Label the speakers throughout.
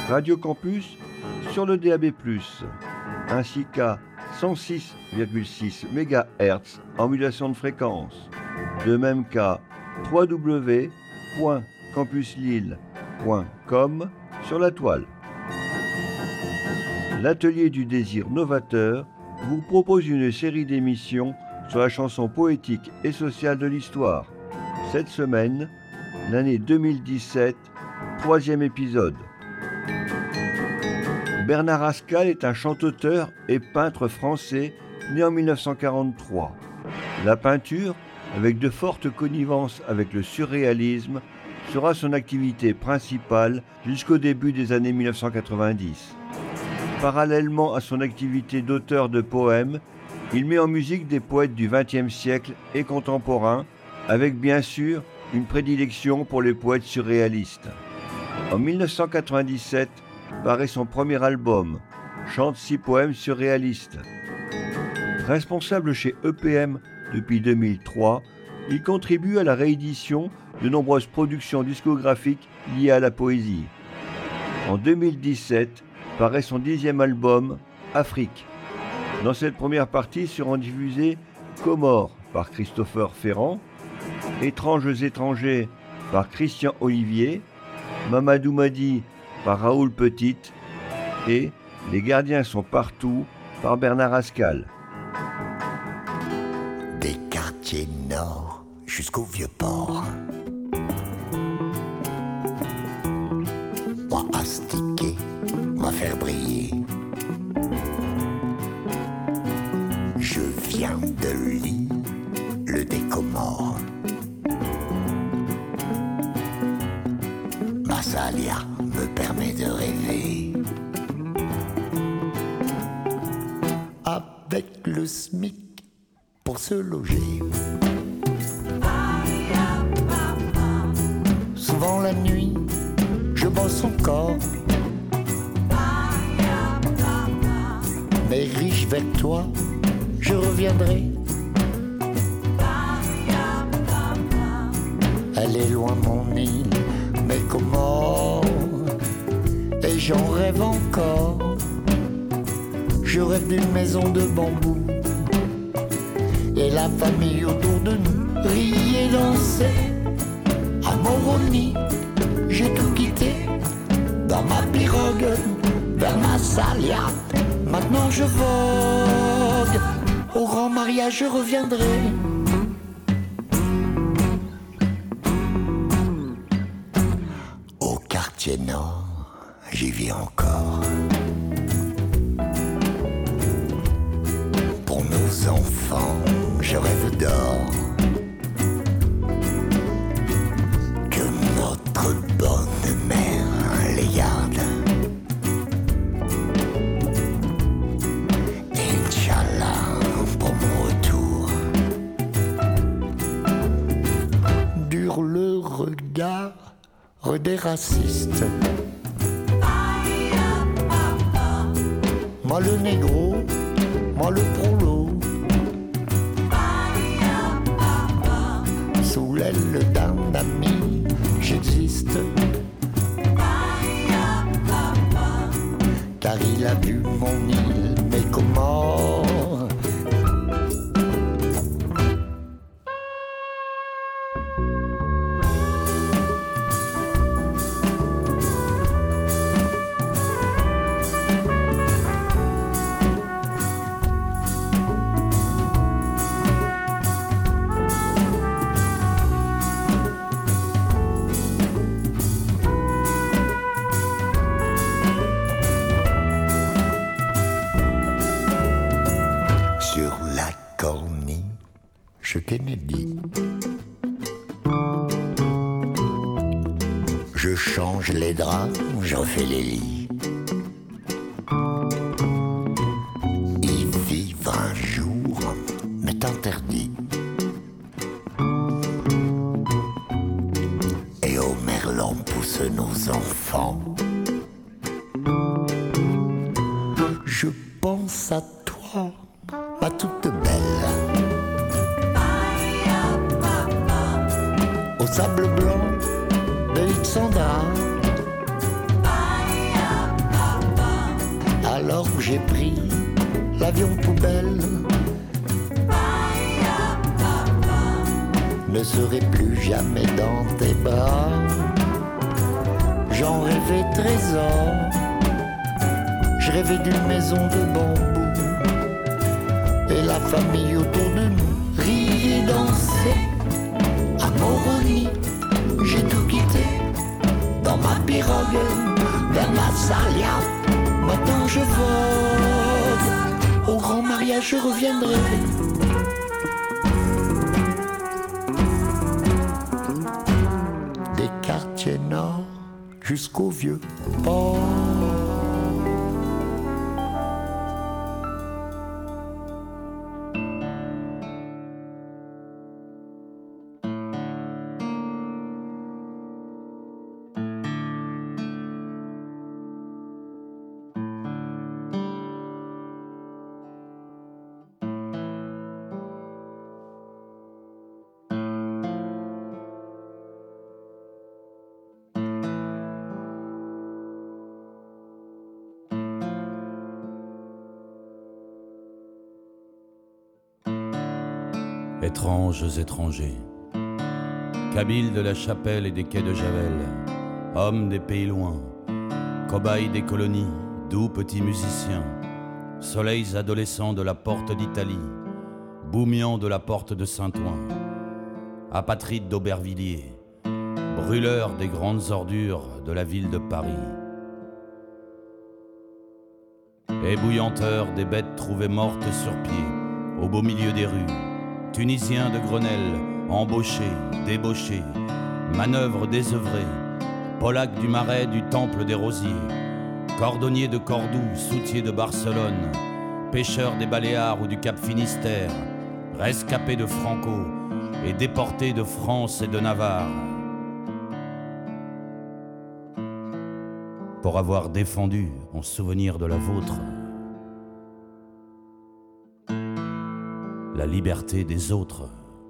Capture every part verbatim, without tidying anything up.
Speaker 1: Radio Campus sur le D A B plus, ainsi qu'à cent six virgule six mégahertz en modulation de fréquence, de même qu'à w w w point campus lille point com sur la toile. L'Atelier du désir novateur vous propose une série d'émissions sur la chanson poétique et sociale de l'histoire. Cette semaine, l'année deux mille dix-sept, troisième épisode. Bernard Rascal est un chanteur et peintre français né en mille neuf cent quarante-trois. La peinture, avec de fortes connivences avec le surréalisme, sera son activité principale jusqu'au début des années mille neuf cent quatre-vingt-dix. Parallèlement à son activité d'auteur de poèmes, il met en musique des poètes du vingtième siècle et contemporains, avec bien sûr une prédilection pour les poètes surréalistes. En mille neuf cent quatre-vingt-dix-sept paraît son premier album, Chante six poèmes surréalistes. Responsable chez E P M depuis deux mille trois, il contribue à la réédition de nombreuses productions discographiques liées à la poésie. En deux mille dix-sept paraît son dixième album, Afrique. Dans cette première partie seront diffusés Comores par Christopher Ferrand, Étranges étrangers par Christian Olivier, Mamadou Madi par Raoul Petit et Les gardiens sont partout par Bernard Rascal.
Speaker 2: Des quartiers nord jusqu'au Vieux-Port. Moi astiquer, moi faire briller. Je viens de l'île, le décomore. Massalia me permet de rêver. Avec le S M I C pour se loger. Souvent la nuit, je bosse encore. Mais riche vers toi, je reviendrai. Elle est loin mon île, mais comment? Et j'en rêve encore. Je rêve d'une maison de bambou et la famille autour de nous riait et dansait. À Moroni, j'ai tout quitté dans ma pirogue vers Massalia. Maintenant je vogue, au grand mariage je reviendrai. Au quartier nord, j'y vis encore. Pour nos enfants, je rêve d'or. Que notre bonne mère les garde. Inch'Allah pour mon retour. Dure le regard des racistes. Moi le négro, moi le prolo. Sous l'aile d'un ami, j'existe. Car il a vu mon île, mais comment? Kennedy. Je change les draps, je refais les lits. Y vivre un jour m'est interdit. Et au merlan poussent nos enfants. Je pense à toi, ma toute belle. Au sable blanc de Alexandra. j'ai pris l'avion poubelle. Ne serai plus jamais dans tes bras. J'en rêvais trésor. Je rêvais d'une maison de bambou. Et la famille autour de nous riait et dansait. À Moroni, j'ai tout quitté. Dans ma pirogue, vers Massalia. Maintenant je vogue. Au grand mariage je reviendrai. Des quartiers nord jusqu'au vieux port.
Speaker 3: Étranges étrangers, Kabyles de la Chapelle et des quais de Javel, hommes des pays loin, cobayes des colonies, doux petits musiciens, soleils adolescents de la porte d'Italie, boumians de la porte de Saint-Ouen, apatrides d'Aubervilliers, brûleurs des grandes ordures de la ville de Paris, ébouillanteurs des bêtes trouvées mortes sur pied, au beau milieu des rues, Tunisiens de Grenelle, embauchés, débauchés, manœuvres désœuvrées, Polacs du Marais, du Temple des Rosiers, cordonniers de Cordoue, soutiers de Barcelone, pêcheurs des Baléares ou du Cap Finistère, rescapés de Franco et déportés de France et de Navarre. Pour avoir défendu, en souvenir de la vôtre, la liberté des autres.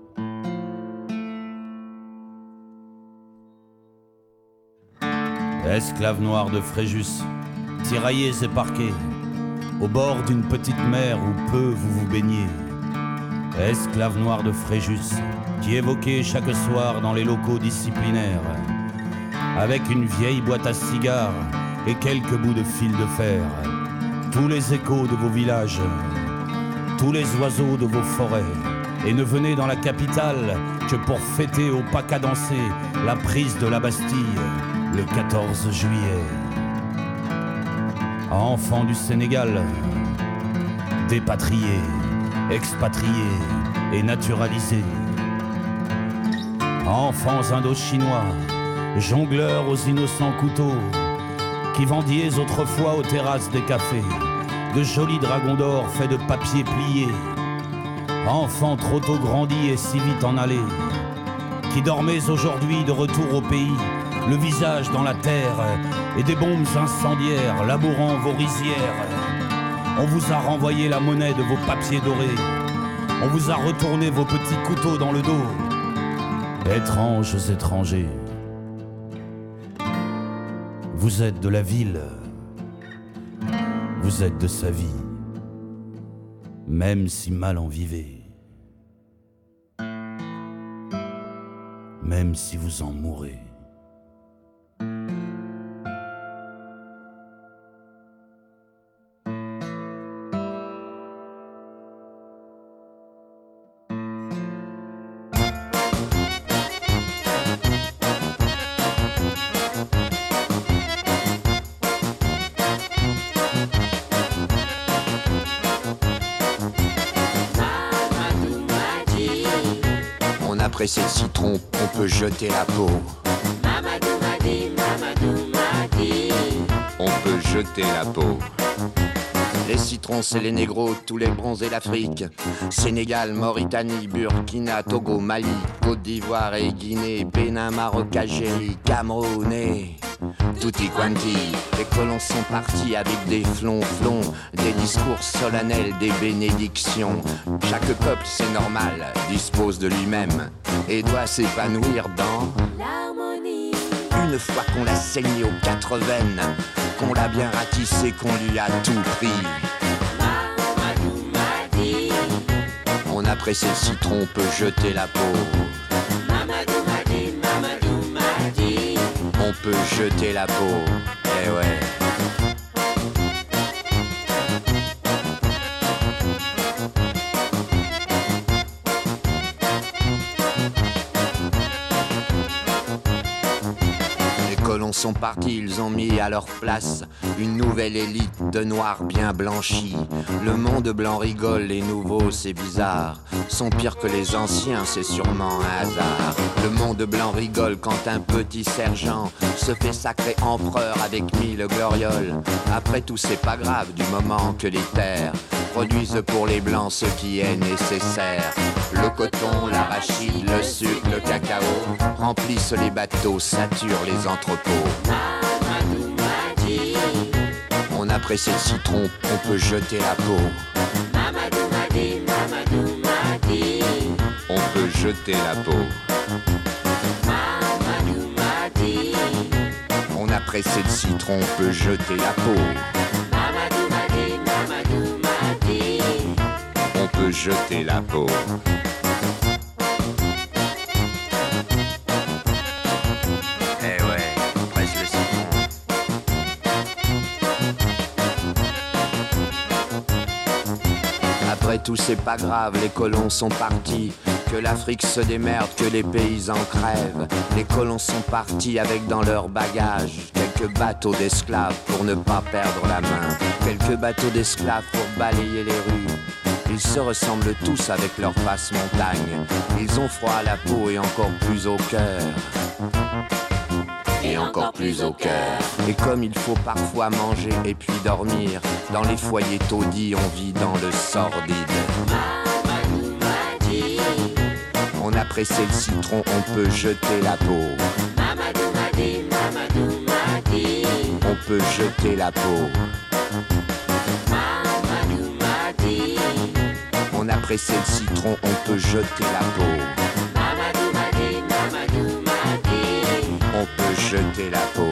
Speaker 3: Esclaves noirs de Fréjus, tiraillés et parqués, au bord d'une petite mer où peu vous vous baignez. Esclaves noirs de Fréjus, qui évoquaient chaque soir dans les locaux disciplinaires, avec une vieille boîte à cigares et quelques bouts de fil de fer, tous les échos de vos villages, tous les oiseaux de vos forêts, et ne venez dans la capitale que pour fêter au pas cadencé la prise de la Bastille le quatorze juillet. Enfants du Sénégal, dépatriés, expatriés et naturalisés. Enfants indo-chinois, jongleurs aux innocents couteaux, qui vendiez autrefois aux terrasses des cafés de jolis dragons d'or faits de papier plié, enfants trop tôt grandis et si vite en allés, qui dormez aujourd'hui de retour au pays, le visage dans la terre et des bombes incendiaires labourant vos rizières. On vous a renvoyé la monnaie de vos papiers dorés, on vous a retourné vos petits couteaux dans le dos. Étranges étrangers, vous êtes de la ville, vous êtes de sa vie, même si mal en vivez, même si vous en mourrez.
Speaker 4: Presser le citron, on peut jeter la peau.
Speaker 5: Mamadou m'a dit, Mamadou m'a dit,
Speaker 4: on peut jeter la peau. Les citrons, c'est les négros, tous les bronzés d'Afrique. Sénégal, Mauritanie, Burkina, Togo, Mali, Côte d'Ivoire et Guinée, Bénin, Maroc, Algérie, Cameroun et tutti quanti. Les colons sont partis avec des flonflons, des discours solennels, des bénédictions. Chaque peuple, c'est normal, dispose de lui-même et doit s'épanouir dans
Speaker 5: l'harmonie.
Speaker 4: Une une fois qu'on l'a saigné aux quatre veines, qu'on l'a bien ratissé, qu'on lui a tout pris.
Speaker 5: Mamadou m'a dit.
Speaker 4: On a pressé le citron, on peut jeter la peau.
Speaker 5: Mamadou m'a dit, Mamadou m'a dit.
Speaker 4: On peut jeter la peau, eh ouais. Les colons sont partis, ils ont mis à leur place une nouvelle élite de noirs bien blanchis. Le monde blanc rigole, les nouveaux, c'est bizarre, sont pires que les anciens, c'est sûrement un hasard. Le monde blanc rigole quand un petit sergent se fait sacrer empereur avec mille glorioles. Après tout, c'est pas grave du moment que les terres produisent pour les blancs ce qui est nécessaire. Le coton, l'arachide, le sucre, le cacao remplissent les bateaux, saturent les entrepôts.
Speaker 5: Mamadou m'a dit.
Speaker 4: On a pressé le citron, on peut jeter la peau.
Speaker 5: Mamadou m'a dit, Mamadou m'a dit.
Speaker 4: On peut jeter la peau.
Speaker 5: Mamadou m'a dit.
Speaker 4: On a pressé le citron, on peut jeter la peau.
Speaker 5: Mamadou m'a dit, Mamadou m'a dit.
Speaker 4: On peut jeter la peau. Eh ouais, presse le citron. Après tout, c'est pas grave, les colons sont partis. Que l'Afrique se démerde, que les paysans crèvent. Les colons sont partis avec dans leur bagage quelques bateaux d'esclaves pour ne pas perdre la main. Quelques bateaux d'esclaves pour balayer les rues. Ils se ressemblent tous avec leur passe-montagne. Ils ont froid à la peau et encore plus au cœur. Et encore plus au cœur. Et comme il faut parfois manger et puis dormir, dans les foyers taudis, on vit dans le sordide.
Speaker 5: Mamadou m'a dit.
Speaker 4: On a pressé le citron, on peut jeter la peau.
Speaker 5: Mamadou m'a dit, Mamadou m'a dit.
Speaker 4: On peut jeter la peau.
Speaker 5: Mamadou m'a dit.
Speaker 4: On a pressé le citron, on peut jeter la peau.
Speaker 5: Mamadou m'a dit, Mamadou m'a dit.
Speaker 4: On peut jeter la peau.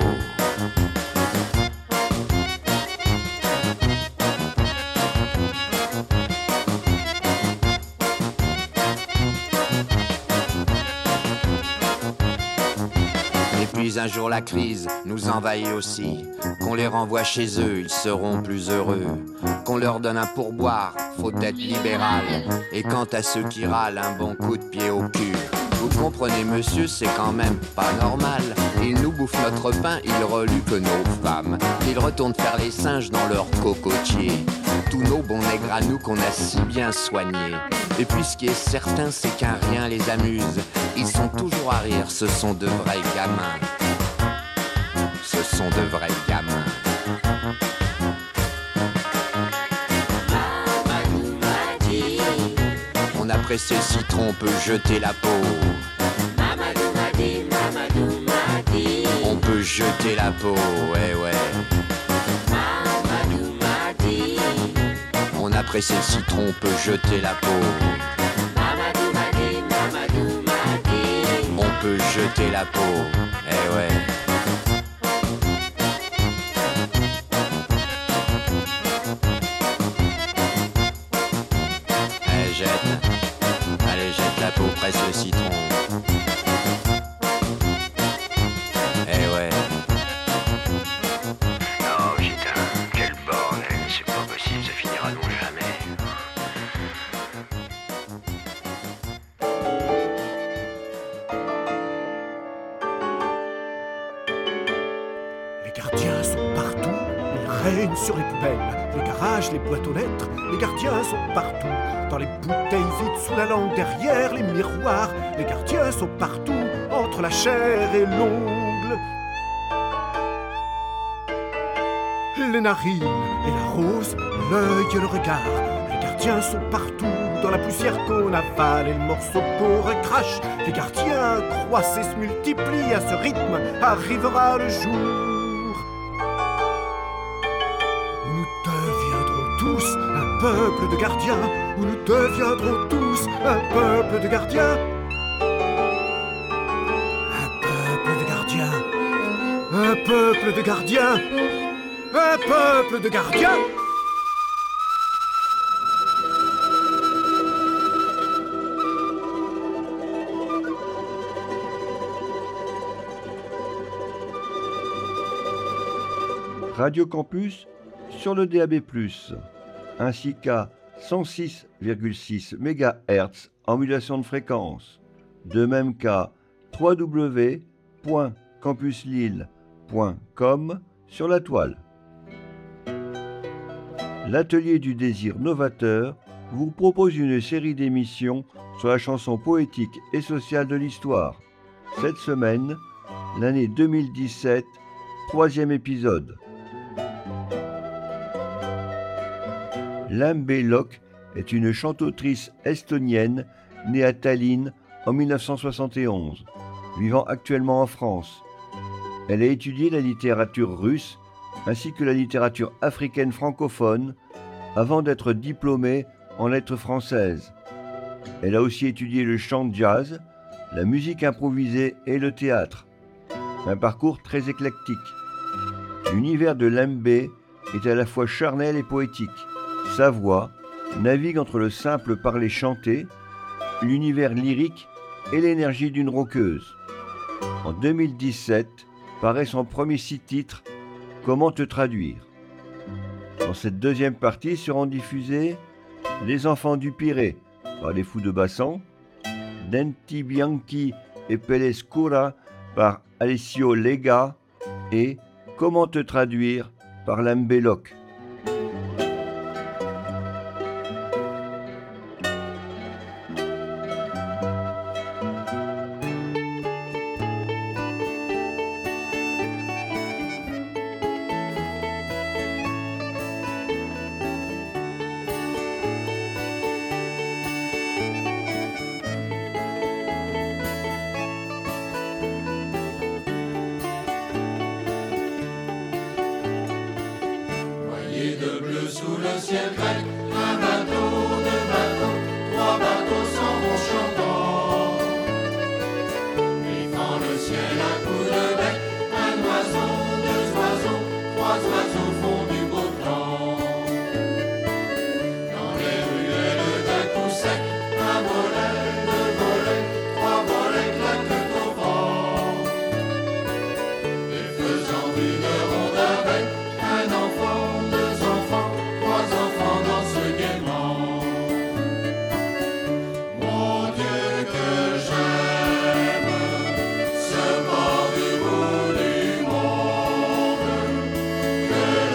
Speaker 4: Et puis un jour la crise nous envahit aussi. Qu'on les renvoie chez eux, ils seront plus heureux. Qu'on leur donne un pourboire, faut être libéral. Et quant à ceux qui râlent, un bon coup de pied au cul. Vous comprenez monsieur, c'est quand même pas normal. Ils nous bouffent notre pain, ils reluent que nos femmes. Ils retournent faire les singes dans leur cocotier. Tous nos bons nègres à nous qu'on a si bien soignés. Et puis ce qui est certain, c'est qu'un rien les amuse. Ils sont toujours à rire, ce sont de vrais gamins. Ce sont de vrais gamins.
Speaker 5: Mamadou m'a dit.
Speaker 4: On a pressé le citron, on peut jeter la peau.
Speaker 5: Mamadou m'a dit, Mamadou m'a dit.
Speaker 4: On peut jeter la peau, ouais ouais.
Speaker 5: Mamadou m'a dit.
Speaker 4: On a pressé le citron, on peut jeter la peau.
Speaker 5: Mamadou m'a dit, Mamadou m'a dit.
Speaker 4: On peut jeter la peau, eh ouais. Allez, jette. Allez, jette la peau, presse le citron. Eh ouais.
Speaker 6: Oh putain, quel bordel, c'est pas possible, ça finira donc jamais.
Speaker 7: Les gardiens sont partout, ils règnent sur les poubelles, les garages, les boîtes aux lettres. Les gardiens sont partout, dans les bouteilles vides, sous la langue, derrière les miroirs. Les gardiens sont partout, entre la chair et l'ongle. Les narines et la rose, l'œil et le regard. Les gardiens sont partout, dans la poussière qu'on avale et le morceau qu'on recrache. Les gardiens croissent et se multiplient, à ce rythme arrivera le jour où nous deviendrons tous un peuple de gardiens, où nous deviendrons tous un peuple de gardiens. Un peuple de gardiens, Un peuple de gardiens! Un peuple de gardiens!
Speaker 1: Radio Campus sur le D A B plus, ainsi qu'à cent six virgule six mégahertz en modulation de fréquence, de même qu'à w w w point campus lille point com sur la toile. L'Atelier du désir novateur vous propose une série d'émissions sur la chanson poétique et sociale de l'histoire. Cette semaine, l'année deux mille dix-sept, troisième épisode. Lembe Lok est une chanteuse estonienne née à Tallinn en mille neuf cent soixante et onze, vivant actuellement en France. Elle a étudié la littérature russe ainsi que la littérature africaine francophone avant d'être diplômée en lettres françaises. Elle a aussi étudié le chant jazz, la musique improvisée et le théâtre. Un parcours très éclectique. L'univers de Lembe est à la fois charnel et poétique. Sa voix navigue entre le simple parler chanté, l'univers lyrique et l'énergie d'une rockeuse. En deux mille dix-sept, paraît son premier six titres, Comment te traduire. Dans cette deuxième partie seront diffusés Les enfants du Pirée par les Fous de Bassan, Denti Bianchi et Pelescura par Alessio Lega et Comment te traduire par Lembe Lok.
Speaker 8: Sous le ciel grec, un bateau, deux bateaux, trois bateaux s'en vont chantant. Griffant le ciel à coups de bec, un oiseau, deux oiseaux, trois oiseaux font du beau temps. Dans les ruelles d'un coup sec, un volet, deux volets, trois volets claquent au vent. Et faisant une ronde avec un enfant, deux enfants, trois enfants dansent gaiement. Mon Dieu que j'aime ce bord du bout du monde, que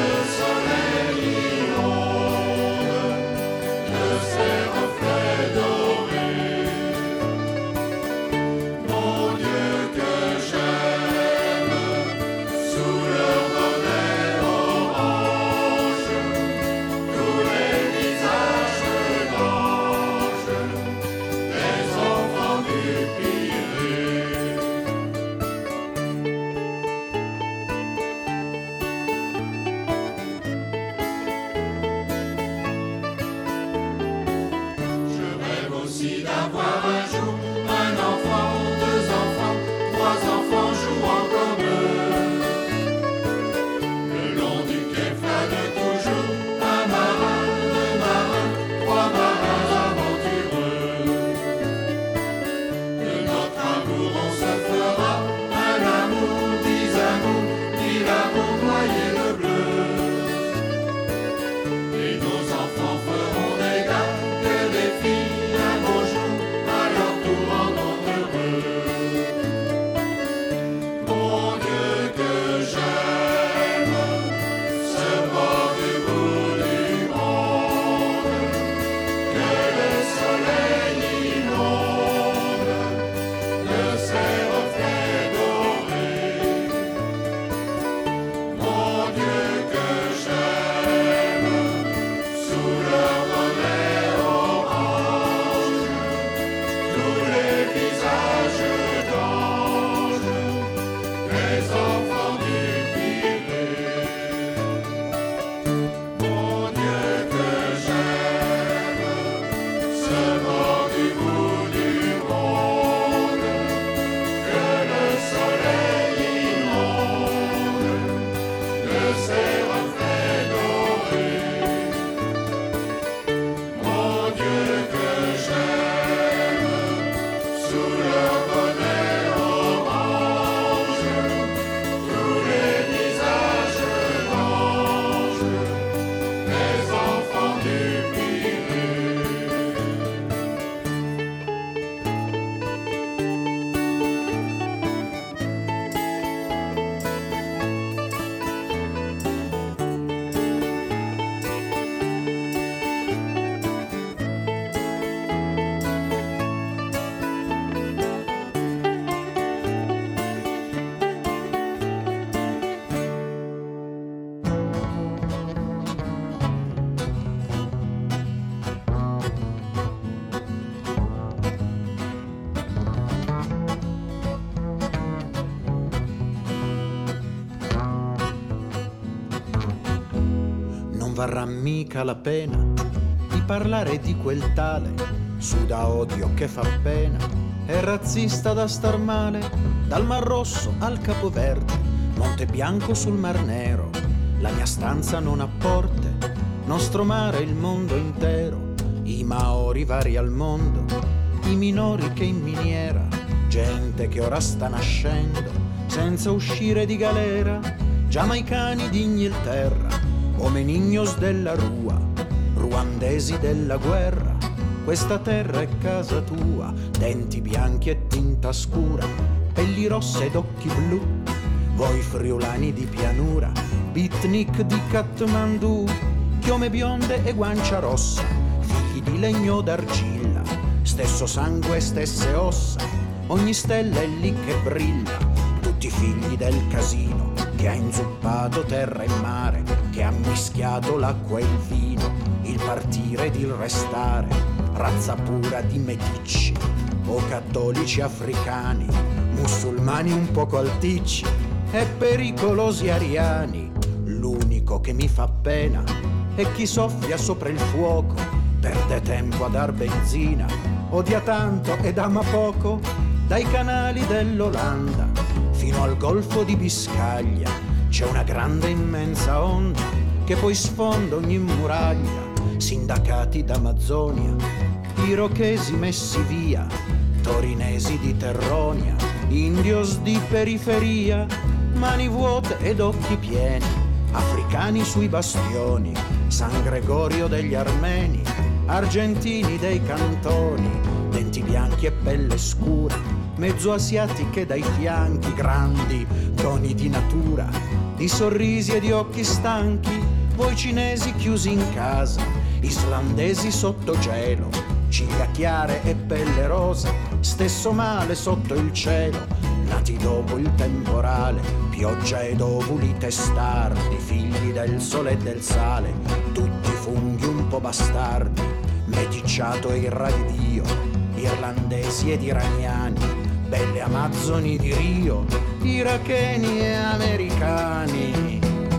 Speaker 9: varrà mica la pena di parlare di quel tale, suda odio che fa pena, è razzista da star male, dal Mar Rosso al Capoverde, Monte Bianco sul Mar Nero, la mia stanza non ha porte, nostro mare il mondo intero, i Maori vari al mondo, i minori che in miniera, gente che ora sta nascendo senza uscire di galera, giamaicani d'Inghilterra, omenignos della Rua, ruandesi della guerra, questa terra è casa tua, denti bianchi e tinta scura, pelli rosse ed occhi blu, voi friulani di pianura, beatnik di Kathmandu, chiome bionde e guancia rossa, figli di legno d'argilla, stesso sangue e stesse ossa, ogni stella è lì che brilla, tutti figli del casino, che ha inzuppato terra e mare, che ha mischiato l'acqua e il vino, il partire ed il restare, razza pura di meticci, o cattolici africani, musulmani un poco alticci, e pericolosi ariani. L'unico che mi fa pena è chi soffia sopra il fuoco, perde tempo a dar benzina, odia tanto ed ama poco, dai canali dell'Olanda fino al golfo di Biscaglia c'è una grande immensa onda che poi sfonda ogni muraglia, sindacati d'Amazzonia, irochesi messi via, torinesi di Terronia, indios di periferia, mani vuote ed occhi pieni, africani sui bastioni, San Gregorio degli armeni, argentini dei cantoni, denti bianchi e pelle scura, mezzo asiatiche dai fianchi, grandi doni di natura, di sorrisi e di occhi stanchi, voi cinesi chiusi in casa, islandesi sotto gelo, ciglia chiare e pelle rosa, stesso male sotto il cielo, nati dopo il temporale, pioggia ed ovuli testardi, figli del sole e del sale, tutti funghi un po' bastardi, meticciato e irradidio, irlandesi ed iraniani, belle amazzoni di Rio, iracheni e americani.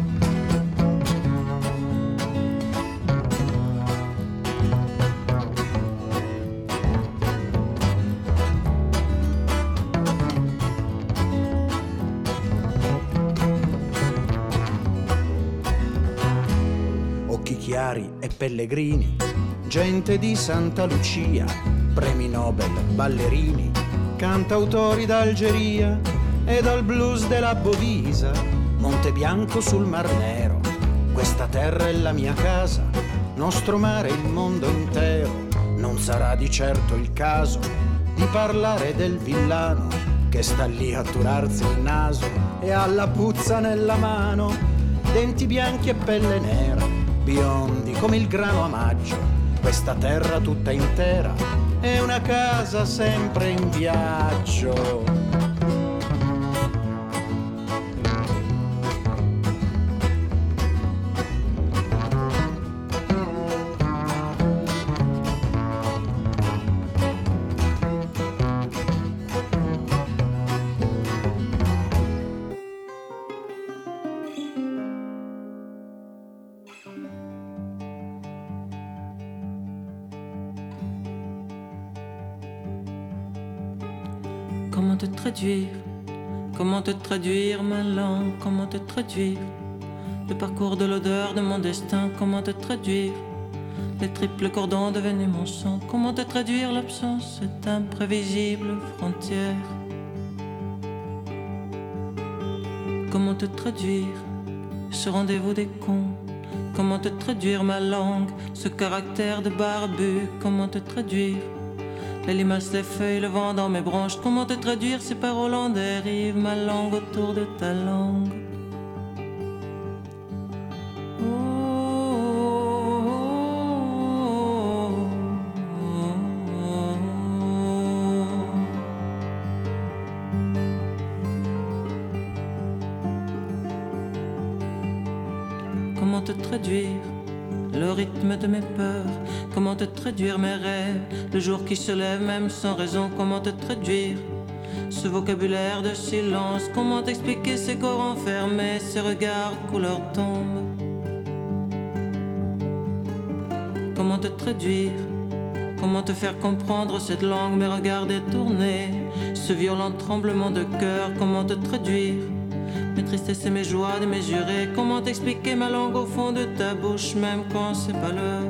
Speaker 9: Occhi chiari e pellegrini, gente di Santa Lucia, premi Nobel, ballerini, cantautori d'Algeria e dal blues della Bovisa, Monte Bianco sul Mar Nero, questa terra è la mia casa, nostro mare il mondo intero, non sarà di certo il caso di parlare del villano che sta lì a turarsi il naso e ha la puzza nella mano, denti bianchi e pelle nera, biondi come il grano a maggio, questa terra tutta intera è una casa sempre in viaggio.
Speaker 10: Comment te traduire, comment te traduire ma langue, comment te traduire le parcours de l'odeur de mon destin, comment te traduire les triples cordons devenus mon sang, comment te traduire l'absence, cette imprévisible frontière. Comment te traduire ce rendez-vous des cons, comment te traduire ma langue, ce caractère de barbu, comment te traduire les limaces, les feuilles, le vent dans mes branches, comment te traduire ces paroles en dérive, ma langue autour de ta langue. Oh, oh, oh, oh. Comment te traduire le rythme de mes peurs, comment te traduire mes rêves, le jour qui se lève même sans raison, comment te traduire ce vocabulaire de silence, comment t'expliquer ces corps enfermés, ces regards couleur tombe. comment te traduire, comment te faire comprendre cette langue, mes regards détournés, ce violent tremblement de cœur, comment te traduire mes tristesses et mes joies démesurées, comment t'expliquer ma langue au fond de ta bouche, même quand c'est pas l'heure.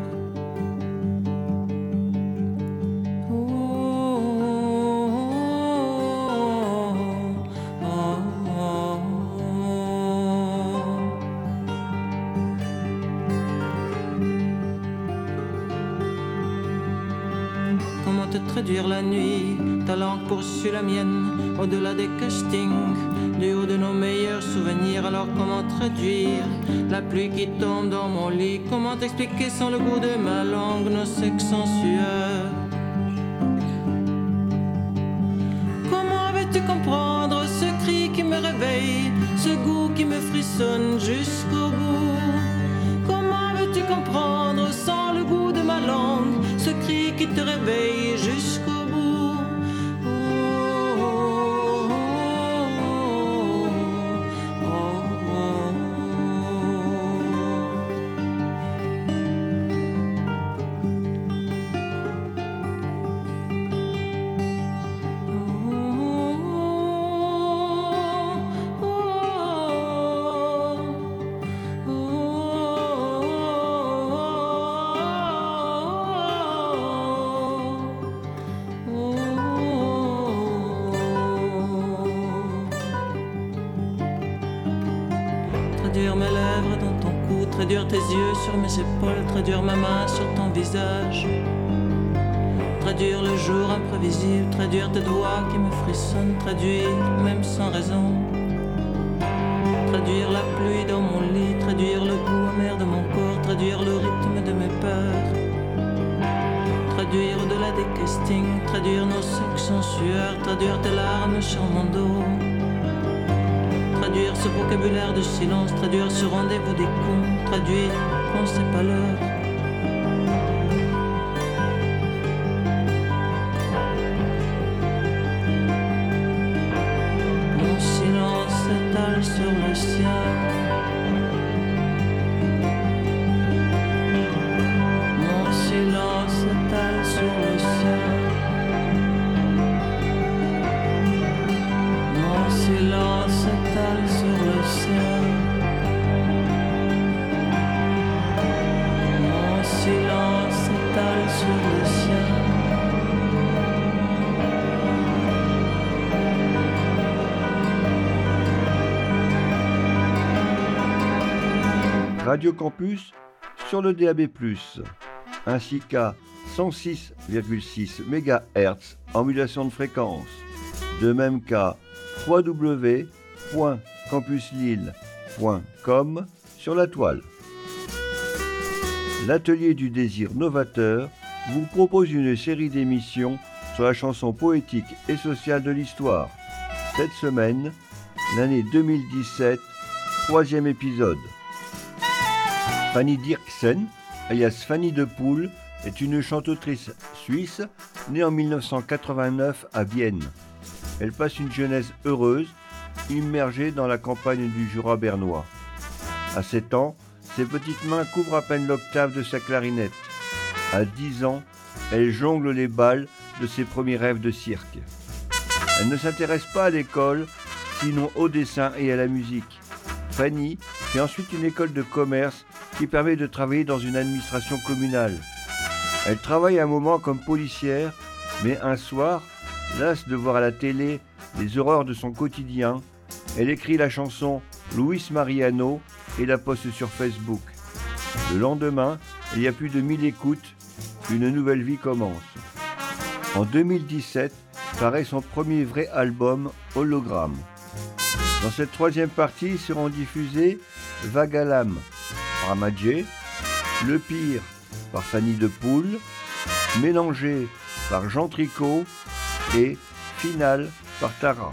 Speaker 10: Traduire la nuit, ta langue poursuit la mienne, au-delà des castings, du haut de nos meilleurs souvenirs. Alors comment traduire la pluie qui tombe dans mon lit? Comment t'expliquer sans le goût de ma langue nos sexes en sueur? Comment veux-tu comprendre ce cri qui me réveille, ce goût qui me frissonne jusqu'au bout? Comment veux-tu comprendre sans le goût de ma langue ce cri qui te réveille jusqu'au bout? Oh, oh, oh, oh, oh. Traduire mes lèvres dans ton cou, traduire tes yeux sur mes épaules, traduire ma main sur ton visage, traduire le jour imprévisible, traduire tes doigts qui me frissonnent, traduire même sans raison, traduire la pluie dans mon lit, traduire le goût amer de mon corps, traduire le rythme de mes peurs, traduire au-delà des castings, traduire nos sexes en sueur, traduire tes larmes sur mon dos, traduire ce vocabulaire de silence, traduire ce rendez-vous des cons, traduire quand c'est pas l'heure. Mon silence s'étale sur le ciel. Mon silence s'étale sur le ciel. Mon silence s'étale sur le ciel. Mon silence s'étale sur le ciel.
Speaker 1: Radio Campus sur le D A B plus, ainsi qu'à cent six virgule six mégahertz en modulation de fréquence, de même qu'à w w w point campus lille point com sur la toile. L'Atelier du désir novateur vous propose une série d'émissions sur la chanson poétique et sociale de l'histoire. Cette semaine, l'année deux mille dix-sept, troisième épisode. Fanny Dirksen, alias Fanny de Poel, est une chanteuse suisse née en mille neuf cent quatre-vingt-neuf à Vienne. Elle passe une jeunesse heureuse, immergée dans la campagne du Jura bernois. À sept ans, ses petites mains couvrent à peine l'octave de sa clarinette. À dix ans, elle jongle les balles de ses premiers rêves de cirque. Elle ne s'intéresse pas à l'école, sinon au dessin et à la musique. Fanny fait ensuite une école de commerce qui permet de travailler dans une administration communale. Elle travaille un moment comme policière, mais un soir, lasse de voir à la télé les horreurs de son quotidien, elle écrit la chanson Luis Mariano et la poste sur Facebook. Le lendemain, il y a plus de mille écoutes, une nouvelle vie commence. En deux mille dix-sept, paraît son premier vrai album, Hologramme. Dans cette troisième partie seront diffusés Vagalam par Amadjé, Le Pire par Fanny de Poel, Mélangé par Jean Tricot et Finale par Tara.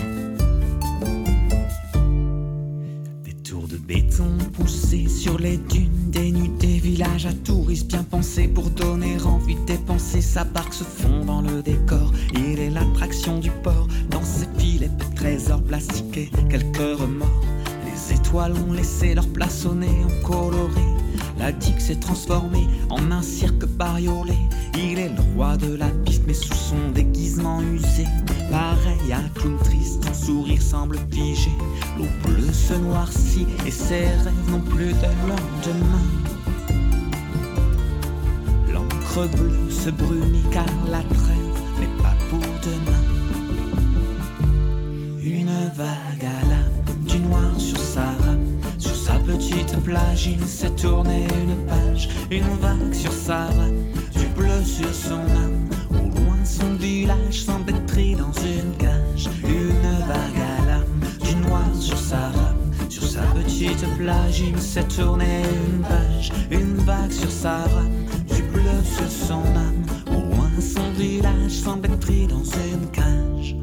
Speaker 11: Des tours de béton poussés sur les dunes, des nuits, des villages à touristes bien pensés pour donner envie de dépenser. Sa barque se fond dans le décor, il est l'attraction du port. Dans ses filets de trésors plastiqués, quelques remords. Les étoiles ont laissé leur place au néon coloré. La digue s'est transformée en un cirque bariolé. Il est le roi de la piste mais sous son déguisement usé. Pareil à un clown triste, son sourire semble figé. L'eau bleue se noircit et ses rêves n'ont plus de lendemain. L'encre bleue se brunit car la trêve n'est pas pour demain. Une vague à l'âme, du noir sur sa rame. Sur sa petite plage, il s'est tourné une page. Une vague sur sa rame, du bleu sur son âme. Au loin son village semble être pris dans une cage. Une vague à l'âme, du noir sur sa rame. Sur sa petite plage, il s'est tourné une page. Une vague sur sa rame, du bleu sur son âme. Au loin son village semble être pris dans une cage.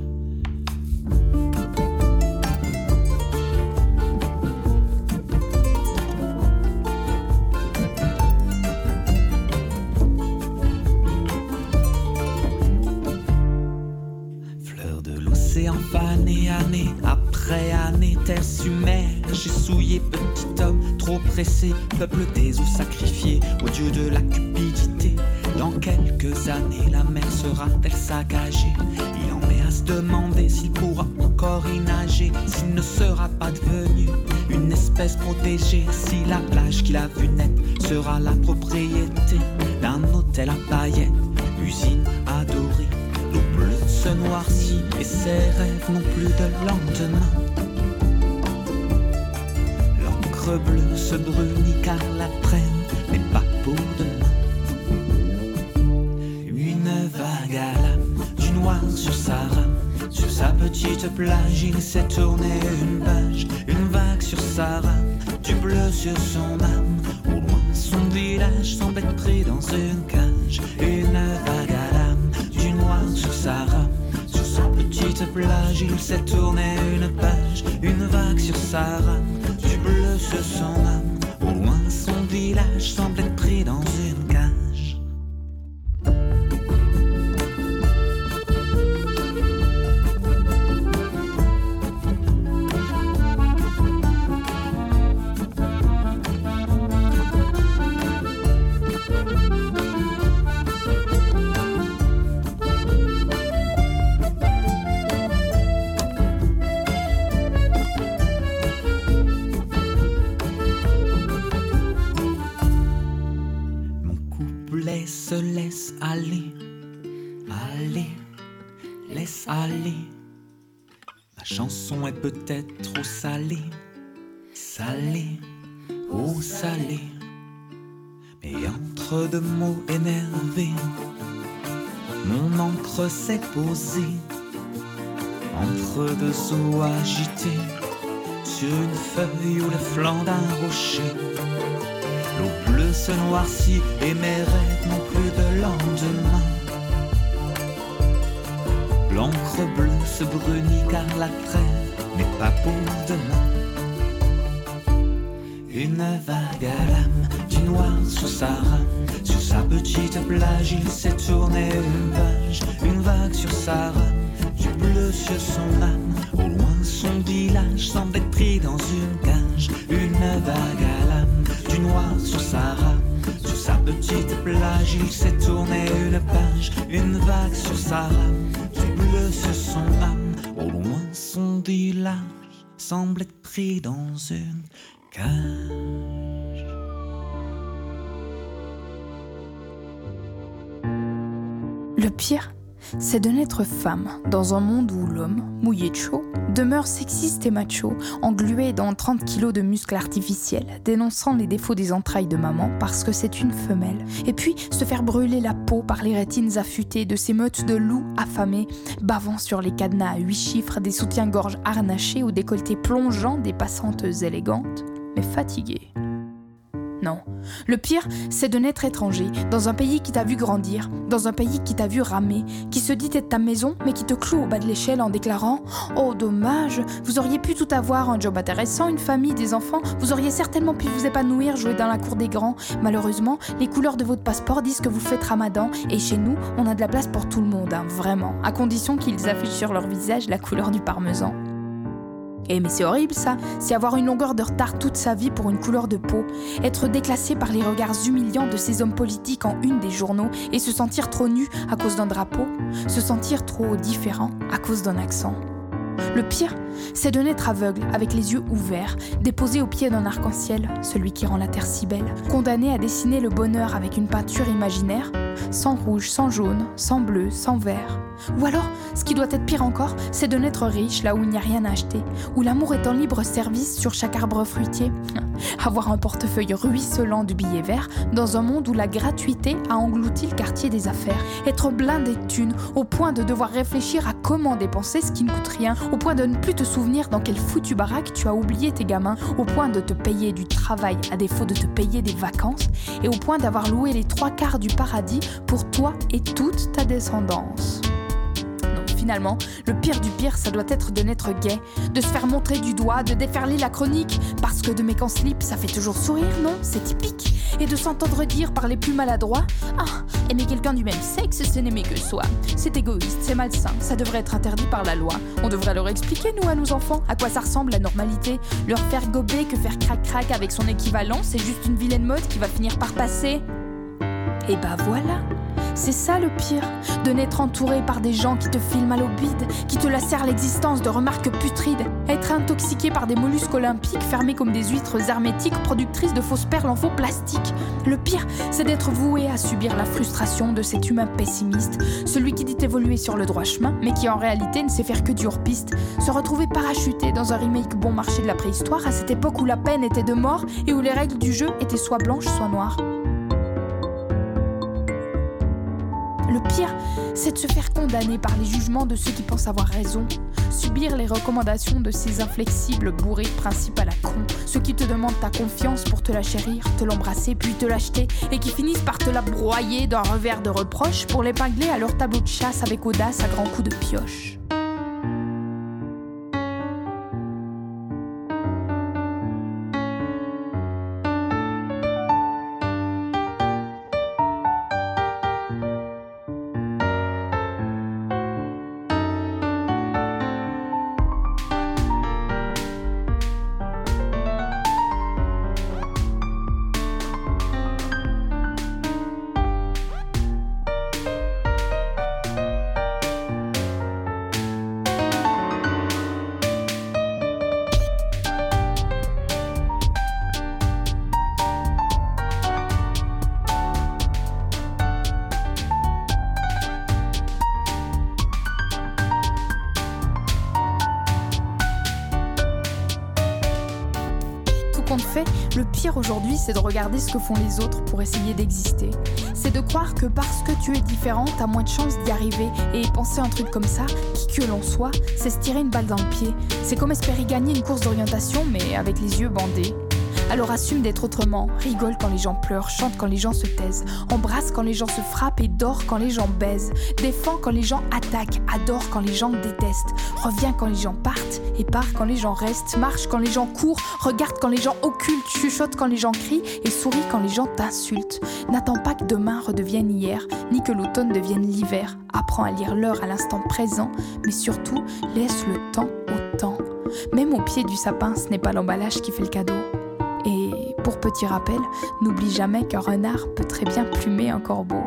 Speaker 11: Année, année après année, terre submerge et souillé, petit homme trop pressé, peuple des eaux sacrifiées au dieu de la cupidité. Dans quelques années, la mer sera-t-elle saccagée? Il en est à se demander s'il pourra encore y nager, s'il ne sera pas devenu une espèce protégée, si la plage qu'il a vue naître sera la propriété d'un hôtel à paillettes, usine adorée. L'eau bleue se noircit et ses rêves n'ont plus de lendemain. L'encre bleue se brunit car la trêve n'est pas pour demain. Une vague à l'âme, du noir sur sa rame. Sur sa petite plage, il s'est tourné une page. Une vague sur sa rame, du bleu sur son âme. Au loin, son village semble être pris dans une cage. Une vague à l'âme, du noir sur sa rame. Sur sa petite plage, il s'est tourné une page. Une vague sur sa rame, du bleu sur son âme. Au loin, son village semble être pris dans une cage. Se laisse aller, aller, laisse aller. Ma chanson est peut-être trop salée, salée, oh salée. Mais entre deux mots énervés, mon encre s'est posée. Entre deux eaux agitées, sur une feuille ou le flanc d'un rocher. L'eau bleue se noircit et mes rêves n'ont plus de lendemain. L'encre bleue se brunit car la trêve n'est pas pour demain. Une vague à l'âme, du noir sur sa rame. Sur sa petite plage, il s'est tourné une page. Une vague sur sa rame, du bleu sur son âme. Au loin, son village semble être pris dans une cage. Une vague à l'âme, du noir sur sa rame. Sur sa petite plage, il s'est tourné une page. Une vague sur sa rame, du bleu sur son âme. Au loin, son village semble être pris dans une cage.
Speaker 12: Le pire, c'est de naître femme dans un monde où l'homme, mouillé de chaud, demeure sexiste et macho, englué dans trente kilos de muscles artificiels, dénonçant les défauts des entrailles de maman parce que c'est une femelle. Et puis se faire brûler la peau par les rétines affûtées de ces meutes de loups affamés, bavant sur les cadenas à huit chiffres des soutiens-gorge harnachés au décolleté plongeant des passantes élégantes, mais fatiguées. Non. Le pire, c'est de naître étranger, dans un pays qui t'a vu grandir, dans un pays qui t'a vu ramer, qui se dit être ta maison, mais qui te cloue au bas de l'échelle en déclarant « Oh, dommage, vous auriez pu tout avoir, un job intéressant, une famille, des enfants, vous auriez certainement pu vous épanouir, jouer dans la cour des grands. Malheureusement, les couleurs de votre passeport disent que vous faites ramadan, et chez nous, on a de la place pour tout le monde, hein, vraiment, à condition qu'ils affichent sur leur visage la couleur du parmesan. » Eh mais c'est horrible ça, c'est avoir une longueur de retard toute sa vie pour une couleur de peau, être déclassé par les regards humiliants de ces hommes politiques en une des journaux et se sentir trop nu à cause d'un drapeau, se sentir trop différent à cause d'un accent. Le pire, c'est de naître aveugle, avec les yeux ouverts, déposé au pied d'un arc-en-ciel, celui qui rend la terre si belle, condamné à dessiner le bonheur avec une peinture imaginaire, sans rouge, sans jaune, sans bleu, sans vert. Ou alors, ce qui doit être pire encore, c'est de naître riche là où il n'y a rien à acheter, où l'amour est en libre service sur chaque arbre fruitier. Avoir un portefeuille ruisselant de billets verts dans un monde où la gratuité a englouti le quartier des affaires. Être blindé de thunes au point de devoir réfléchir à comment dépenser ce qui ne coûte rien, au point de ne plus te souvenir dans quelle foutue baraque tu as oublié tes gamins, au point de te payer du travail à défaut de te payer des vacances, et au point d'avoir loué les trois quarts du paradis pour toi et toute ta descendance. Finalement, le pire du pire, ça doit être de naître gay, de se faire montrer du doigt, de déferler la chronique, parce que de mec en slip, ça fait toujours sourire, non ? C'est typique. Et de s'entendre dire par les plus maladroits « Ah, aimer quelqu'un du même sexe, c'est n'aimer que soi. C'est égoïste, c'est malsain, ça devrait être interdit par la loi. On devrait leur expliquer, nous, à nos enfants, à quoi ça ressemble la normalité. Leur faire gober que faire crac-crac avec son équivalent, c'est juste une vilaine mode qui va finir par passer. » Et bah voilà. C'est ça le pire, de n'être entouré par des gens qui te filment à l'eau bide, qui te lacèrent l'existence de remarques putrides, être intoxiqué par des mollusques olympiques fermés comme des huîtres hermétiques productrices de fausses perles en faux plastique. Le pire, c'est d'être voué à subir la frustration de cet humain pessimiste, celui qui dit évoluer sur le droit chemin, mais qui en réalité ne sait faire que du hors-piste, se retrouver parachuté dans un remake bon marché de la préhistoire à cette époque où la peine était de mort et où les règles du jeu étaient soit blanches, soit noires. Le pire, c'est de se faire condamner par les jugements de ceux qui pensent avoir raison, subir les recommandations de ces inflexibles bourrés de principes à la con, ceux qui te demandent ta confiance pour te la chérir, te l'embrasser puis te l'acheter et qui finissent par te la broyer d'un revers de reproche pour l'épingler à leur tableau de chasse avec audace à grands coups de pioche. Fait, le pire aujourd'hui, c'est de regarder ce que font les autres pour essayer d'exister. C'est de croire que parce que tu es différent, t'as moins de chances d'y arriver. Et penser un truc comme ça, qui que l'on soit, c'est se tirer une balle dans le pied. C'est comme espérer gagner une course d'orientation, mais avec les yeux bandés. Alors assume d'être autrement, rigole quand les gens pleurent, chante quand les gens se taisent, embrasse quand les gens se frappent et dort quand les gens baisent, défend quand les gens attaquent, adore quand les gens détestent, reviens quand les gens partent et part quand les gens restent, marche quand les gens courent, regarde quand les gens occultent, chuchote quand les gens crient et sourit quand les gens t'insultent. N'attends pas que demain redevienne hier, ni que l'automne devienne l'hiver. Apprends à lire l'heure à l'instant présent, mais surtout laisse le temps au temps. Même au pied du sapin, ce n'est pas l'emballage qui fait le cadeau. Et pour petit rappel, n'oublie jamais qu'un renard peut très bien plumer un corbeau.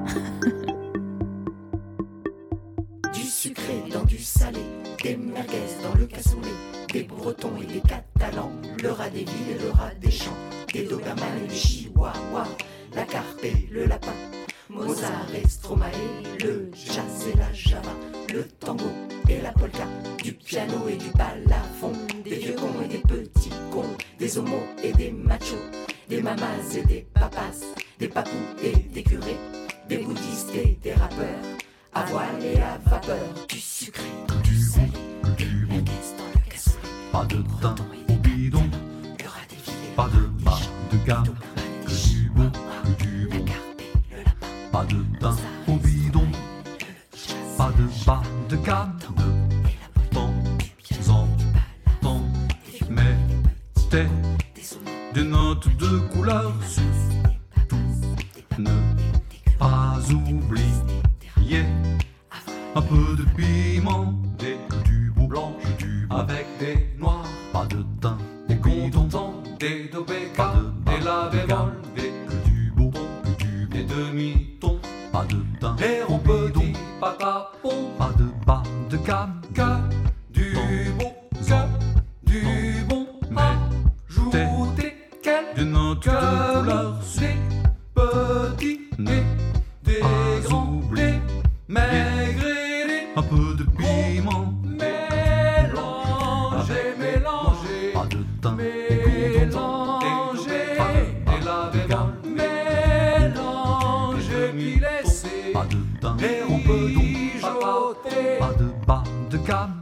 Speaker 2: Du sucré dans du salé, des merguez dans le cassoulet, des Bretons et des Catalans, le rat des villes et le rat des champs, des Doberman et des Chihuahuas, la carpe et le lapin, Mozart et Stromae, le jazz et la java, le tango et la polka, du piano et du balafon, des vieux cons et des petits cons, des homos et des machos, des mamas et des papas, des papous et des curés, des bouddhistes et des rappeurs, à voile et à vapeur, du sucré dans du salé, des merguez dans le cassoulet,
Speaker 13: pas de pain au bidon,
Speaker 2: le rat des villes,
Speaker 13: pas de bas de gamme, du bon, que du bon. Pas de pain au bidon, pas de bas de gamme, de temps en temps, mais t'es des notes de couleur, surtout ne pas oublier un peu de piment, des du beau blanc, du beau avec des noirs, pas de teint, des contents, des dobécas, des labévols, des que du beau, que du beau, des demi-tons, pas de teint, des ronds petits patapons, pas de bas de gamme, que du beau, que du bon, ajouter quelques notes de couleur, des petits nez, des grands nez, maigrir, un peu de piment, mélanger, mélanger, pas de teint, mélanger, et la bévole, mélanger, puis laisser, pas de teint, et on peut mijoter, pas de bas de gamme,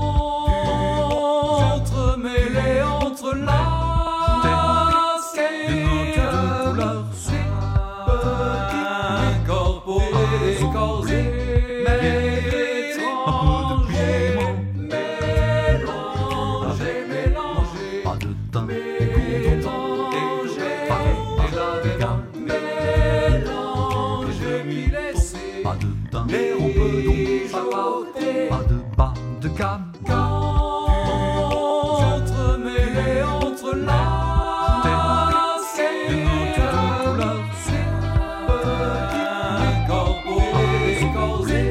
Speaker 13: entremêler, entrelacer, des notes de couleur, incorporer, causer, mais on peut donc pas de bas de gamme, entremêler, entrelacer, des notes de couleur, incorporer, causer,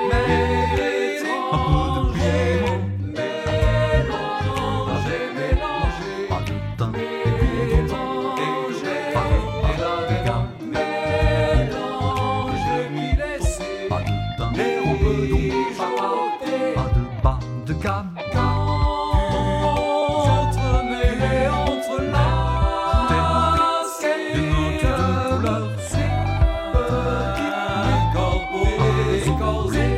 Speaker 13: un peu de piment, mélanger, mélanger, pas de teint, mélanger, et la bégamme, mélanger, m'y laisser, pas de teint, mais on peut donc pas de bas de gamme, entremêler, entrelacer, des notes de couleur, incorporer, causer,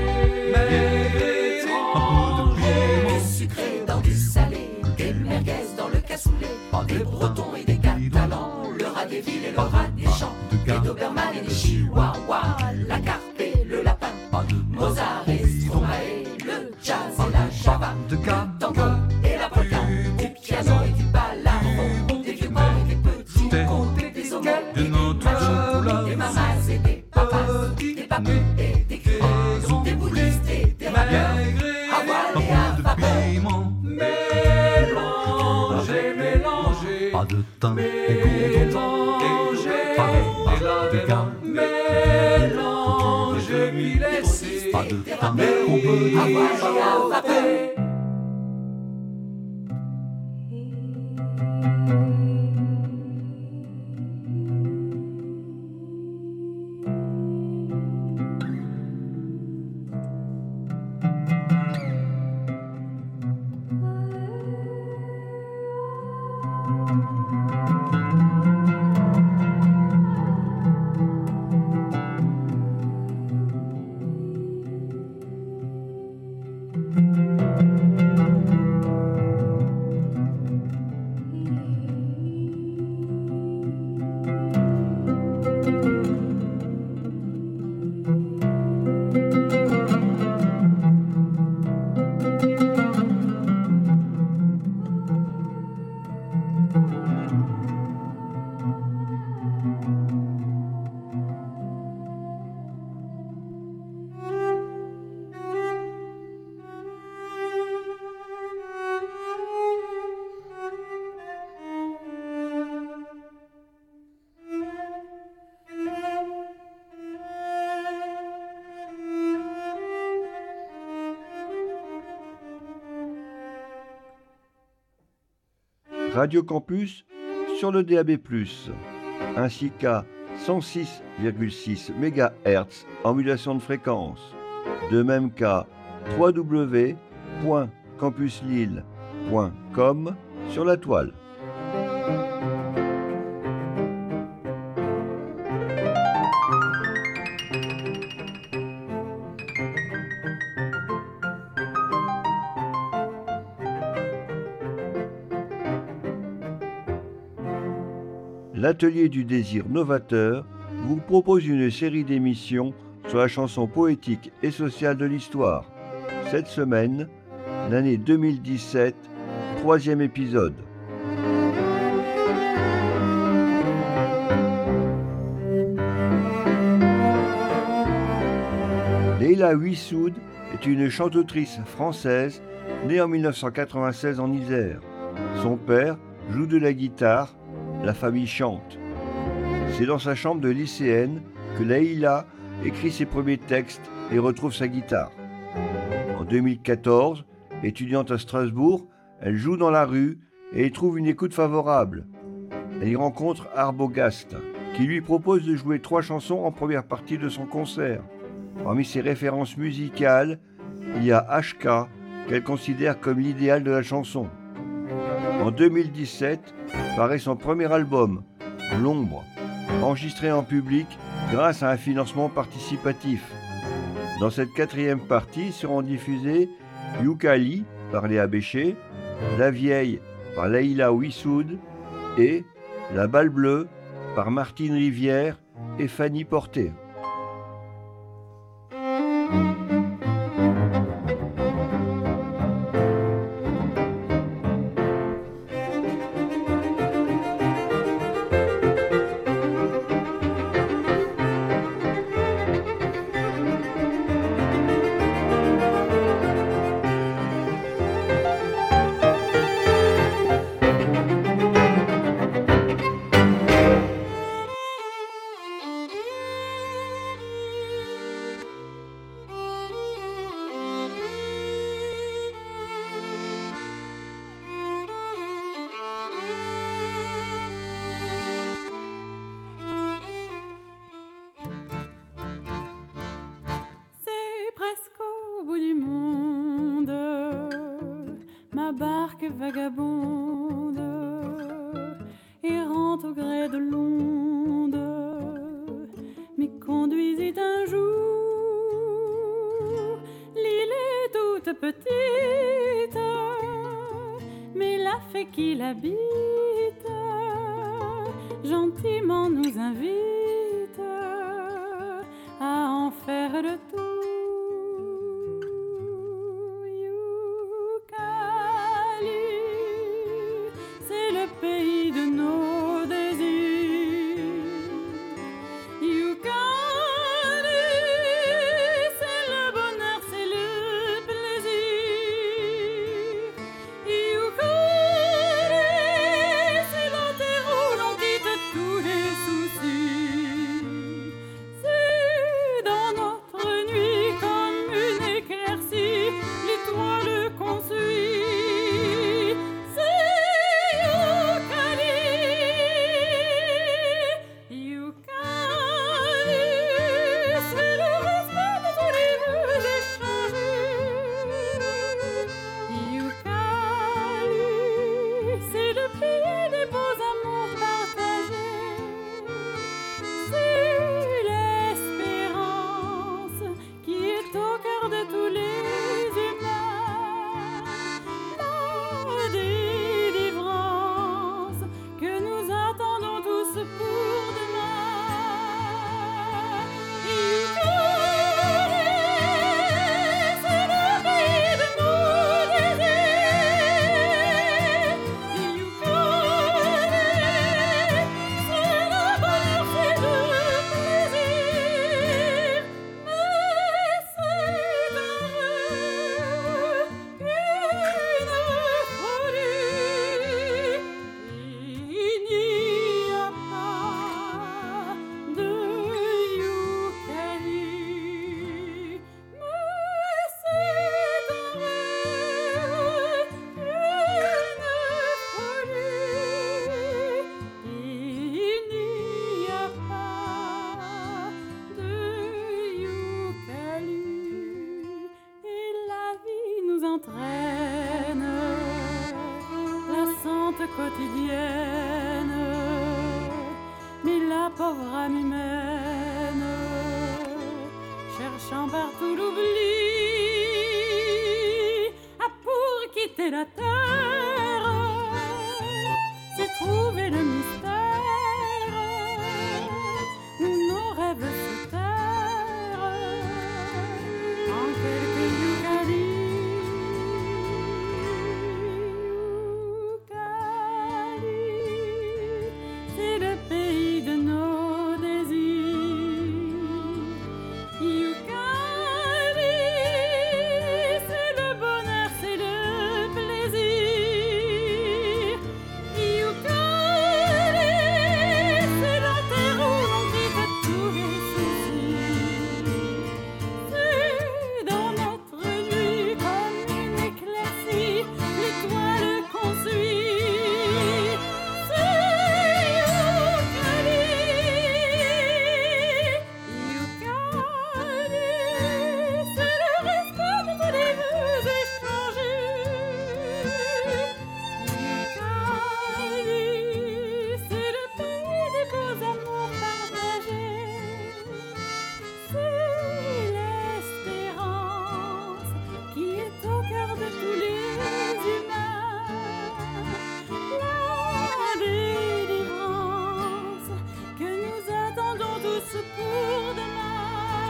Speaker 13: un peu de piment,
Speaker 5: du sucré dans du salé, des merguez dans le cassoulet, des bretons et des catalans, le rat des villes et le rat des champs, des doberman et des chihuahuas, la carpe et le lapin, Mozart et Stromae, le jazz et la java, le tango et la polka, du piano et du balafon, des vieux corps et des petits contes, des homos et des machos, des mamas et des papas, des papus et des grisons, des bouddhistes et des rappeurs, à voile et à vapeur, mélanger, mélanger,
Speaker 13: pas de teint,
Speaker 5: mélanger, et la bégamme, mélanger, m'y laisser,
Speaker 13: pas de teint,
Speaker 5: mais on peut à voile et à vapeur.
Speaker 1: Radio Campus sur le D A B plus, ainsi qu'à cent six virgule six mégahertz en modulation de fréquence, de même qu'à w w w point campus lille point com sur la toile. l'Atelier du désir novateur vous propose une série d'émissions sur la chanson poétique et sociale de l'histoire. Cette semaine, l'année deux mille dix-sept, troisième épisode. Leïla Huissoud est une chanteuse française née en mille neuf cent quatre-vingt-seize en Isère. Son père joue de la guitare, la famille chante. C'est dans sa chambre de lycéenne que Leïla écrit ses premiers textes et retrouve sa guitare. En deux mille quatorze, étudiante à Strasbourg, elle joue dans la rue et y trouve une écoute favorable. Elle y rencontre Arbogast, qui lui propose de jouer trois chansons en première partie de son concert. Parmi ses références musicales, il y a H K, qu'elle considère comme l'idéal de la chanson. En deux mille dix-sept, paraît son premier album, L'Ombre, enregistré en public grâce à un financement participatif. Dans cette quatrième partie seront diffusés Youkali par Léa Béché, La Vieille par Leïla Huissoud et La Balle Bleue par Martine Rivière et Fanny Porté.
Speaker 14: Vagabonde, errante au gré de l'onde, m'y conduisit un jour. L'île est toute petite, mais la fée qui l'habite gentiment nous invite à en faire le tour. Pays de nos désirs, Youkali, c'est le bonheur, c'est le plaisir. Youkali, c'est la terre où l'on quitte tous les soucis. C'est dans notre nuit comme une éclaircie, l'étoile qu'on suit. Quotidienne, mais la pauvre âme humaine, cherchant partout l'oubli, a pour quitter la terre, c'est trouver le mystère douce pour demain.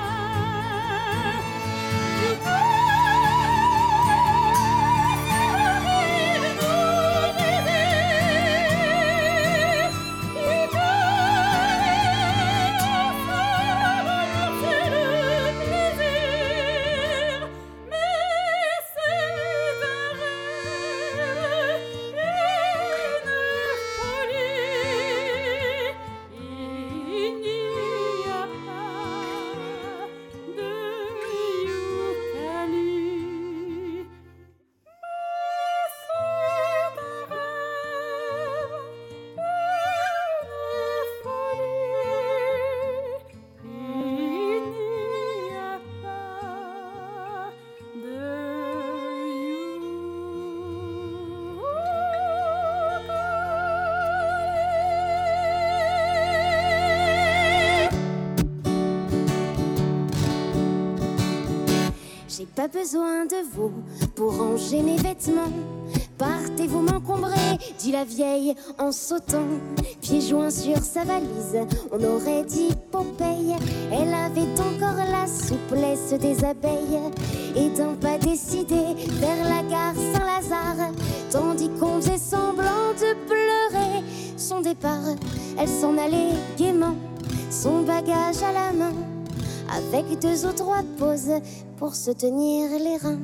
Speaker 15: J'ai pas besoin de vous pour ranger mes vêtements. Partez vous m'encombrer, dit la vieille en sautant. Pieds joints sur sa valise, on aurait dit Popeye. Elle avait encore la souplesse des abeilles. Et d'un pas décidé vers la gare Saint-Lazare, tandis qu'on faisait semblant de pleurer son départ, elle s'en allait gaiement, son bagage à la main, avec deux ou trois pauses pour se tenir les reins.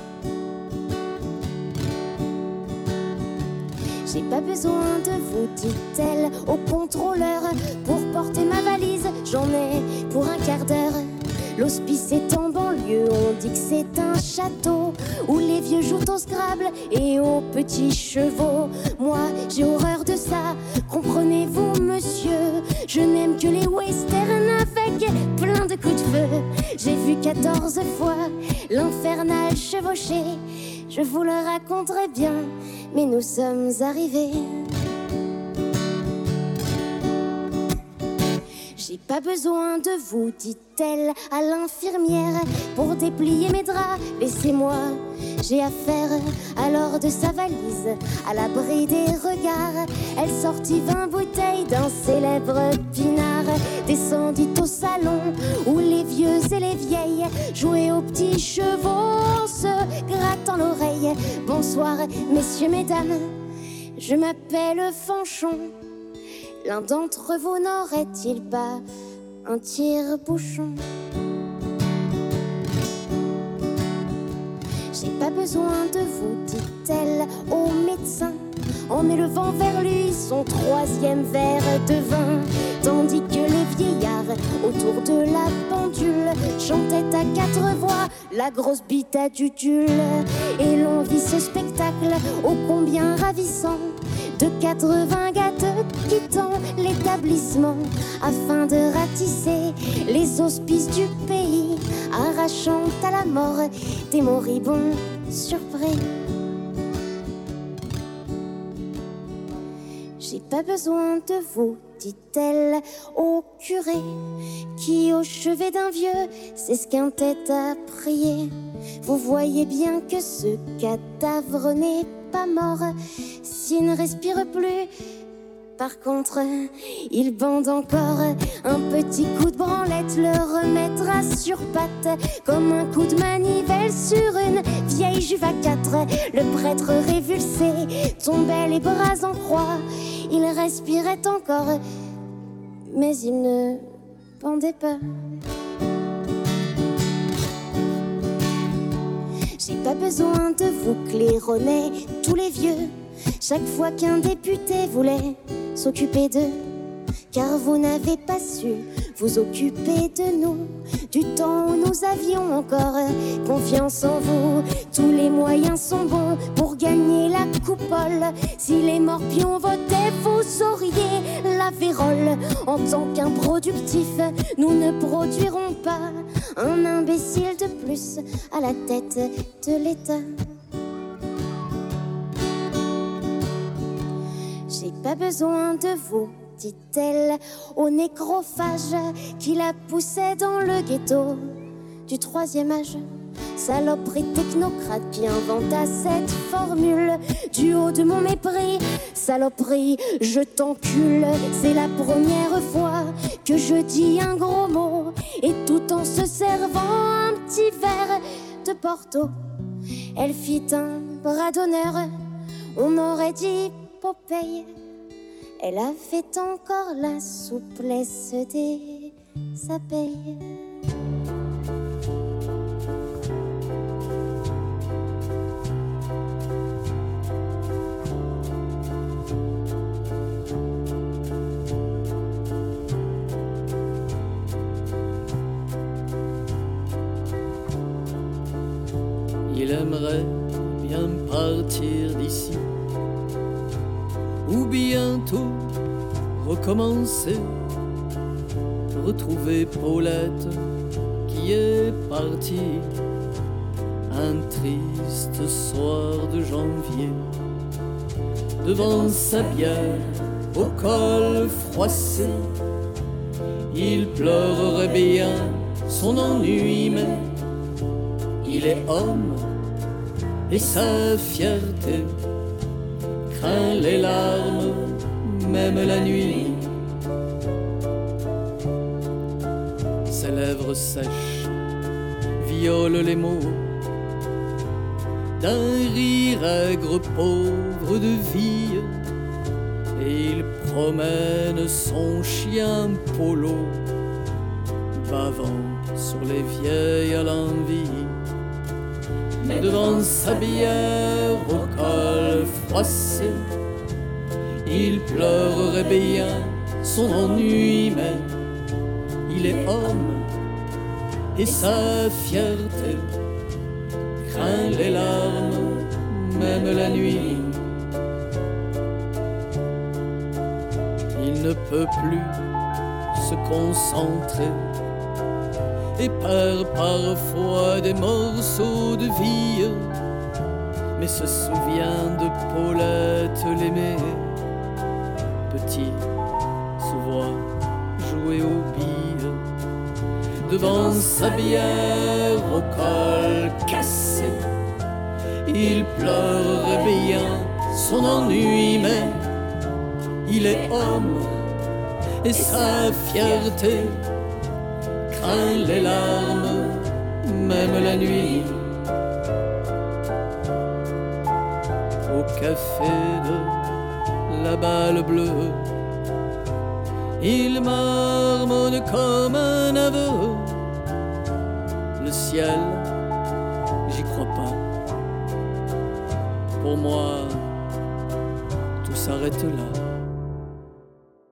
Speaker 15: J'ai pas besoin de vous, dit-elle au contrôleur, pour porter ma valise, j'en ai pour un quart d'heure. L'hospice est en banlieue, on dit que c'est un château où les vieux jouent au Scrabble et aux petits chevaux. Moi, j'ai horreur de ça, comprenez-vous, monsieur? Je n'aime que les westerns avec plein de coups de feu. J'ai vu quatorze fois l'infernal chevaucher. Je vous le raconterai bien, mais nous sommes arrivés. J'ai pas besoin de vous, dit-elle à l'infirmière, pour déplier mes draps, laissez-moi, j'ai affaire. Alors de sa valise, à l'abri des regards, elle sortit vingt bouteilles d'un célèbre pinard, descendit au salon où les vieux et les vieilles jouaient aux petits chevaux en se grattant l'oreille. Bonsoir, messieurs, mesdames, je m'appelle Fanchon. L'un d'entre vous n'aurait-il pas un tire-bouchon? J'ai pas besoin de vous, dit-elle au médecin, en élevant vers lui son troisième verre de vin, tandis que les vieillards autour de la pendule chantaient à quatre voix la grosse bite à tutule. Et l'on vit ce spectacle ô combien ravissant de quatre-vingts gâteux quittant l'établissement afin de ratisser les hospices du pays, arrachant à la mort des moribonds surpris. J'ai pas besoin de vous, dit-elle au curé, qui au chevet d'un vieux s'esquintait à prier. Vous voyez bien que ce cadavre n'est pas mort s'il ne respire plus. Par contre, il bande encore. Un petit coup de branlette le remettra sur pattes, comme un coup de manivelle sur une vieille juve à quatre. Le prêtre révulsé tombait les bras en croix. Il respirait encore, mais il ne bandait pas. J'ai pas besoin de vous claironner tous les vieux chaque fois qu'un député voulait s'occuper d'eux, car vous n'avez pas su vous occuper de nous, du temps où nous avions encore confiance en vous. Tous les moyens sont bons pour gagner la coupole. Si les morpions votaient, vous sauriez la vérole. En tant qu'improductif, nous ne produirons pas un imbécile de plus à la tête de l'État. J'ai pas besoin de vous, dit-elle au nécrophage qui la poussait dans le ghetto du troisième âge. Saloperie technocrate qui inventa cette formule du haut de mon mépris. Saloperie, je t'encule, c'est la première fois que que je dis un gros mot, et tout en se servant un petit verre de Porto, elle fit un bras d'honneur, on aurait dit Popeye. Elle avait encore la souplesse des abeilles.
Speaker 16: Il aimerait bien partir d'ici, ou bientôt recommencer, retrouver Paulette qui est partie un triste soir de janvier, devant sa bière au col froissé. Il pleurerait bien son ennui, mais il est homme et sa fierté craint les larmes, même la nuit. Ses lèvres sèches violent les mots d'un rire aigre pauvre de vie, et il promène son chien Polo, bavant sur les vieilles à l'envie. Devant sa bière au col froissé, il pleurerait bien son ennui, mais il est homme et sa fierté craint les larmes, même la nuit. Il ne peut plus se concentrer et perd parfois des morceaux de vie, mais se souvient de Paulette l'aimée. Petit se voit jouer aux billes devant sa bière au col cassé. Il pleurerait bien son ennui, mais il est homme et sa fierté craint les larmes, même la nuit. Au café de la Balle Bleue, il marmonne comme un aveu. Le ciel, j'y crois pas. Pour moi, tout s'arrête là.